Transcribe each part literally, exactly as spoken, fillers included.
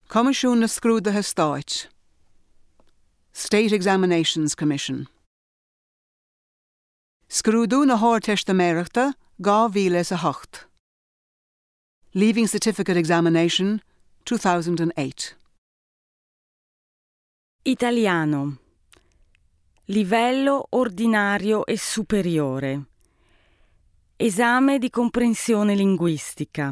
Comisiún na Scrúdatha Stáit. State Examinations Commission. Scrúdú na Hárteiste Méireachta two thousand eight. Leaving Certificate Examination two thousand eight. Italiano. Livello ordinario e superiore. Esame di comprensione linguistica.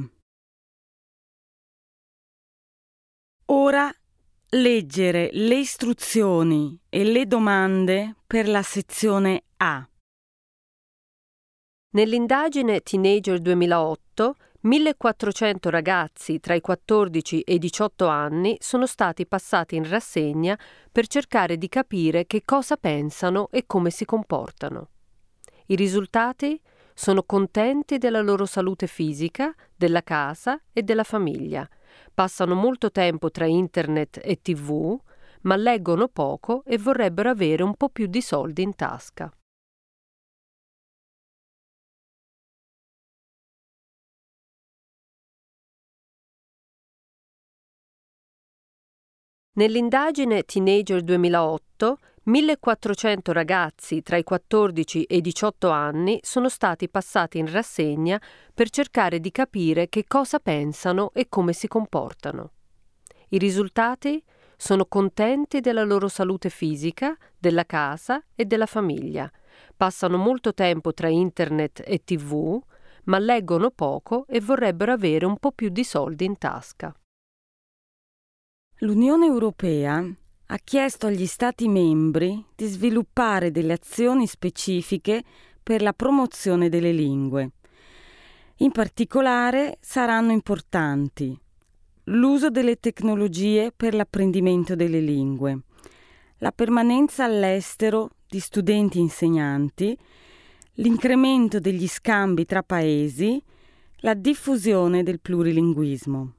Ora leggere le istruzioni e le domande per la sezione A. Nell'indagine Teenager duemilaotto, millequattrocento ragazzi tra i quattordici e i diciotto anni sono stati passati in rassegna per cercare di capire che cosa pensano e come si comportano. I risultati? Sono contenti della loro salute fisica, della casa e della famiglia. Passano molto tempo tra internet e tivù, ma leggono poco e vorrebbero avere un po' più di soldi in tasca. Nell'indagine Teenager duemilaotto, millequattrocento ragazzi tra i quattordici e i diciotto anni sono stati passati in rassegna per cercare di capire che cosa pensano e come si comportano. I risultati? Sono contenti della loro salute fisica, della casa e della famiglia. Passano molto tempo tra internet e tivù, ma leggono poco e vorrebbero avere un po' più di soldi in tasca. L'Unione Europea ha chiesto agli Stati membri di sviluppare delle azioni specifiche per la promozione delle lingue. In particolare saranno importanti l'uso delle tecnologie per l'apprendimento delle lingue, la permanenza all'estero di studenti insegnanti, l'incremento degli scambi tra paesi, la diffusione del plurilinguismo.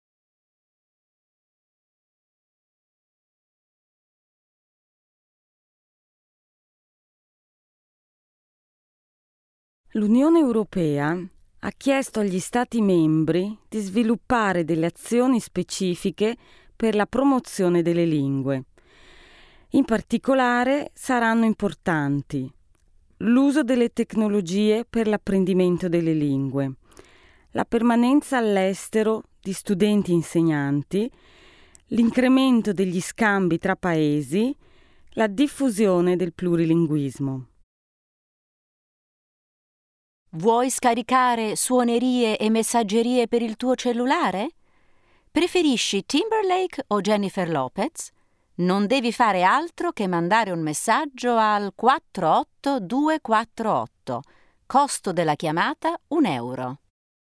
L'Unione Europea ha chiesto agli Stati membri di sviluppare delle azioni specifiche per la promozione delle lingue. In particolare saranno importanti l'uso delle tecnologie per l'apprendimento delle lingue, la permanenza all'estero di studenti insegnanti, l'incremento degli scambi tra paesi, la diffusione del plurilinguismo. Vuoi scaricare suonerie e messaggerie per il tuo cellulare? Preferisci Timberlake o Jennifer Lopez? Non devi fare altro che mandare un messaggio al quattro otto due quattro otto. Costo della chiamata un euro.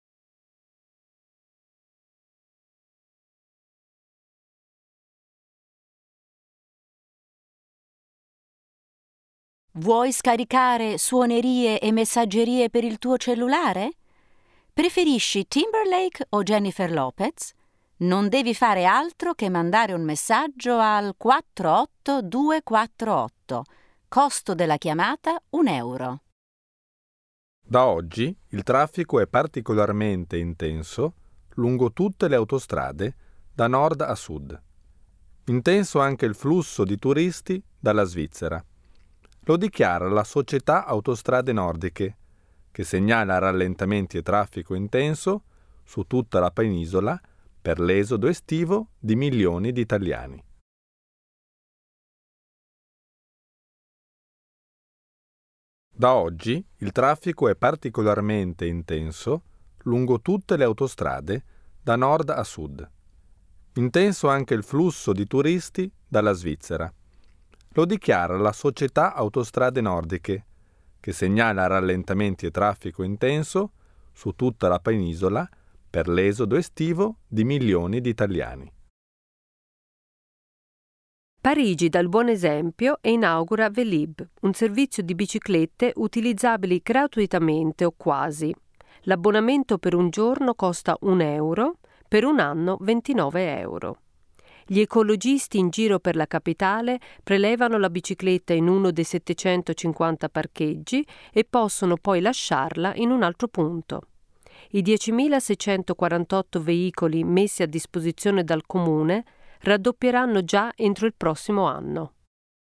Vuoi scaricare suonerie e messaggerie per il tuo cellulare? Preferisci Timberlake o Jennifer Lopez? Non devi fare altro che mandare un messaggio al quattro otto due quattro otto. Costo della chiamata un euro. Da oggi il traffico è particolarmente intenso lungo tutte le autostrade da nord a sud. Intenso anche il flusso di turisti dalla Svizzera. Lo dichiara la Società Autostrade Nordiche, che segnala rallentamenti e traffico intenso su tutta la penisola per l'esodo estivo di milioni di italiani. Da oggi il traffico è particolarmente intenso lungo tutte le autostrade da nord a sud. Intenso anche il flusso di turisti dalla Svizzera. Lo dichiara la Società Autostrade Nordiche, che segnala rallentamenti e traffico intenso su tutta la penisola per l'esodo estivo di milioni di italiani. Parigi dà il buon esempio e inaugura Velib, un servizio di biciclette utilizzabili gratuitamente o quasi. L'abbonamento per un giorno costa un euro, per un anno ventinove euro. Gli ecologisti in giro per la capitale prelevano la bicicletta in uno dei settecentocinquanta parcheggi e possono poi lasciarla in un altro punto. I diecimilaseicentoquarantotto veicoli messi a disposizione dal Comune raddoppieranno già entro il prossimo anno.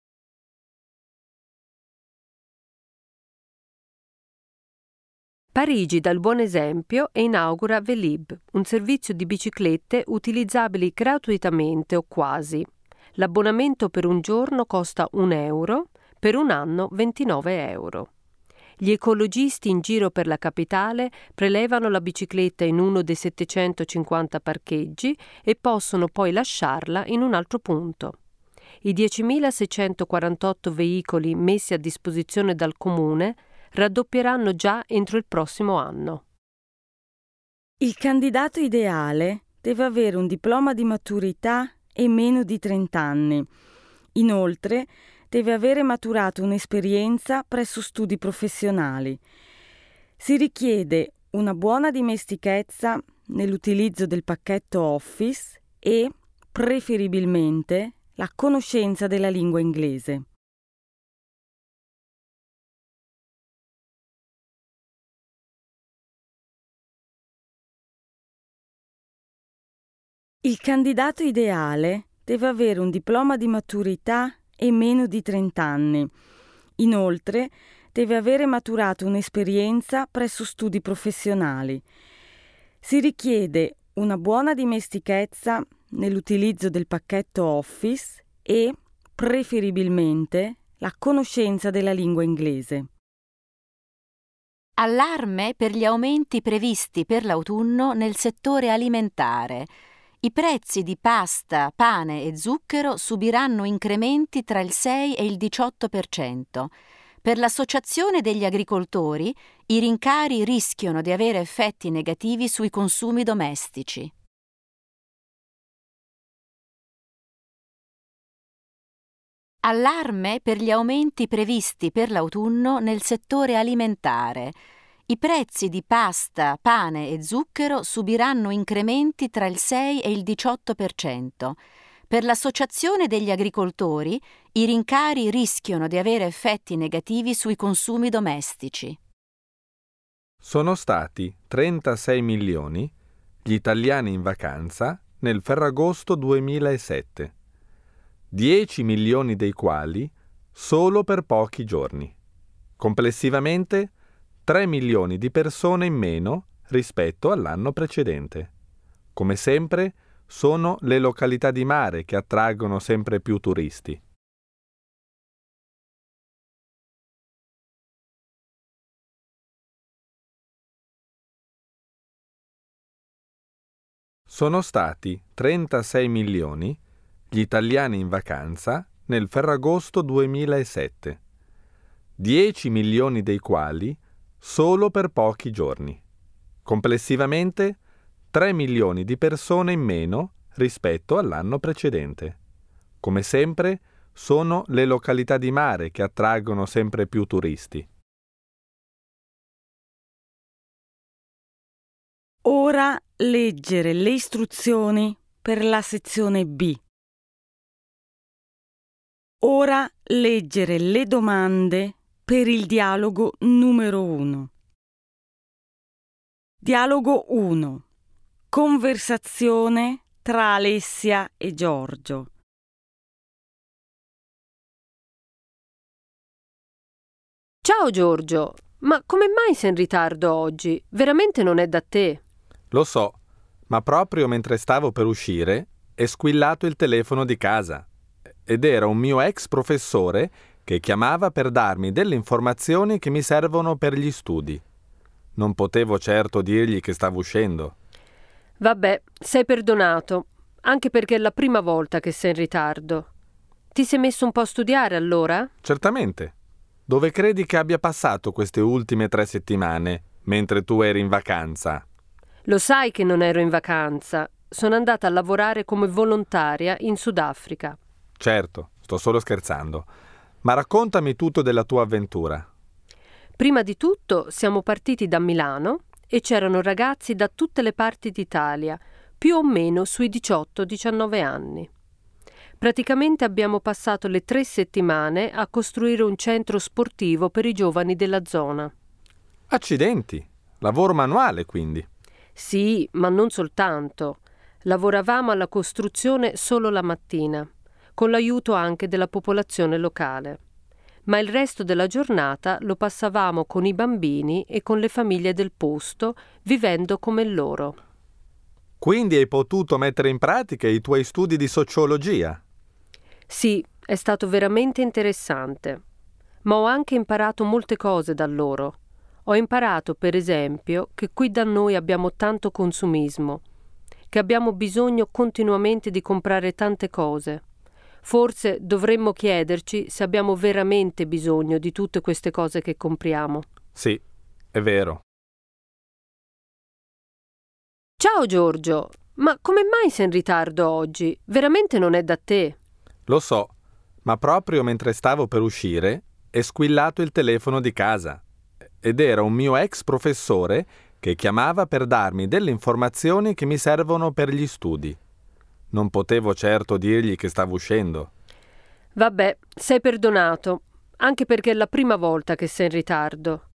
Parigi dà il buon esempio e inaugura Velib, un servizio di biciclette utilizzabili gratuitamente o quasi. L'abbonamento per un giorno costa un euro, per un anno ventinove euro. Gli ecologisti in giro per la capitale prelevano la bicicletta in uno dei settecentocinquanta parcheggi e possono poi lasciarla in un altro punto. I diecimilaseicentoquarantotto veicoli messi a disposizione dal Comune raddoppieranno già entro il prossimo anno. Il candidato ideale deve avere un diploma di maturità e meno di trenta anni. Inoltre, deve avere maturato un'esperienza presso studi professionali. Si richiede una buona dimestichezza nell'utilizzo del pacchetto Office e, preferibilmente, la conoscenza della lingua inglese. Il candidato ideale deve avere un diploma di maturità e meno di trenta anni. Inoltre, deve avere maturato un'esperienza presso studi professionali. Si richiede una buona dimestichezza nell'utilizzo del pacchetto Office e, preferibilmente, la conoscenza della lingua inglese. Allarme per gli aumenti previsti per l'autunno nel settore alimentare. I prezzi di pasta, pane e zucchero subiranno incrementi tra il sei e il diciotto per cento. Per l'Associazione degli agricoltori, i rincari rischiano di avere effetti negativi sui consumi domestici. Allarme per gli aumenti previsti per l'autunno nel settore alimentare. I prezzi di pasta, pane e zucchero subiranno incrementi tra il sei e il diciotto per cento. Per l'Associazione degli agricoltori, i rincari rischiano di avere effetti negativi sui consumi domestici. Sono stati trentasei milioni gli italiani in vacanza nel Ferragosto duemilasette, dieci milioni dei quali solo per pochi giorni. Complessivamente tre milioni di persone in meno rispetto all'anno precedente. Come sempre, sono le località di mare che attraggono sempre più turisti. Sono stati trentasei milioni gli italiani in vacanza nel Ferragosto duemilasette, dieci milioni dei quali solo per pochi giorni. Complessivamente tre milioni di persone in meno rispetto all'anno precedente. Come sempre, sono le località di mare che attraggono sempre più turisti. Ora leggere le istruzioni per la sezione B. Ora leggere le domande per il dialogo numero uno. Dialogo uno. Conversazione tra Alessia e Giorgio. Ciao Giorgio, ma come mai sei in ritardo oggi? Veramente non è da te. Lo so, ma proprio mentre stavo per uscire è squillato il telefono di casa ed era un mio ex professore che chiamava per darmi delle informazioni che mi servono per gli studi. Non potevo certo dirgli che stavo uscendo. Vabbè, sei perdonato, anche perché è la prima volta che sei in ritardo. Ti sei messo un po' a studiare allora? Certamente. Dove credi che abbia passato queste ultime tre settimane, mentre tu eri in vacanza? Lo sai che non ero in vacanza. Sono andata a lavorare come volontaria in Sudafrica. Certo, sto solo scherzando. Ma raccontami tutto della tua avventura. Prima di tutto siamo partiti da Milano e c'erano ragazzi da tutte le parti d'Italia, più o meno sui diciotto diciannove anni. Praticamente abbiamo passato le tre settimane a costruire un centro sportivo per i giovani della zona. Accidenti! Lavoro manuale, quindi. Sì, ma non soltanto. Lavoravamo alla costruzione solo la mattina, con l'aiuto anche della popolazione locale. Ma il resto della giornata lo passavamo con i bambini e con le famiglie del posto, vivendo come loro. Quindi hai potuto mettere in pratica i tuoi studi di sociologia? Sì, è stato veramente interessante. Ma ho anche imparato molte cose da loro. Ho imparato, per esempio, che qui da noi abbiamo tanto consumismo, che abbiamo bisogno continuamente di comprare tante cose. Forse dovremmo chiederci se abbiamo veramente bisogno di tutte queste cose che compriamo. Sì, è vero. Ciao Giorgio, ma come mai sei in ritardo oggi? Veramente non è da te. Lo so, ma proprio mentre stavo per uscire è squillato il telefono di casa ed era un mio ex professore che chiamava per darmi delle informazioni che mi servono per gli studi. Non potevo certo dirgli che stavo uscendo. Vabbè, sei perdonato, anche perché è la prima volta che sei in ritardo.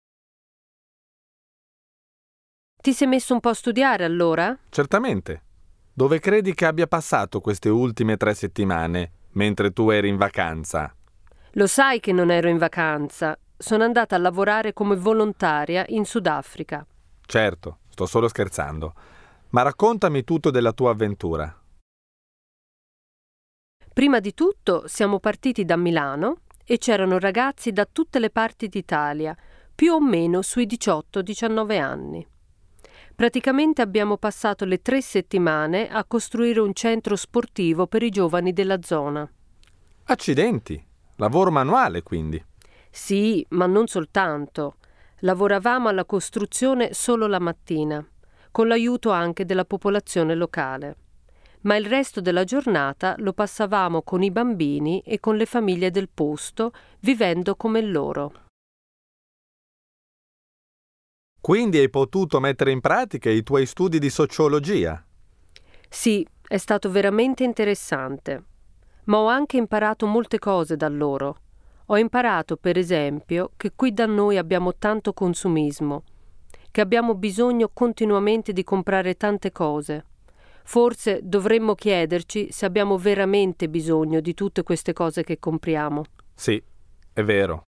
Ti sei messo un po' a studiare allora? Certamente. Dove credi che abbia passato queste ultime tre settimane, mentre tu eri in vacanza? Lo sai che non ero in vacanza. Sono andata a lavorare come volontaria in Sudafrica. Certo, sto solo scherzando. Ma raccontami tutto della tua avventura. Prima di tutto siamo partiti da Milano e c'erano ragazzi da tutte le parti d'Italia, più o meno sui diciotto diciannove anni. Praticamente abbiamo passato le tre settimane a costruire un centro sportivo per i giovani della zona. Accidenti! Lavoro manuale, quindi. Sì, ma non soltanto. Lavoravamo alla costruzione solo la mattina, con l'aiuto anche della popolazione locale. Ma il resto della giornata lo passavamo con i bambini e con le famiglie del posto, vivendo come loro. Quindi hai potuto mettere in pratica i tuoi studi di sociologia? Sì, è stato veramente interessante. Ma ho anche imparato molte cose da loro. Ho imparato, per esempio, che qui da noi abbiamo tanto consumismo, che abbiamo bisogno continuamente di comprare tante cose. Forse dovremmo chiederci se abbiamo veramente bisogno di tutte queste cose che compriamo. Sì, è vero.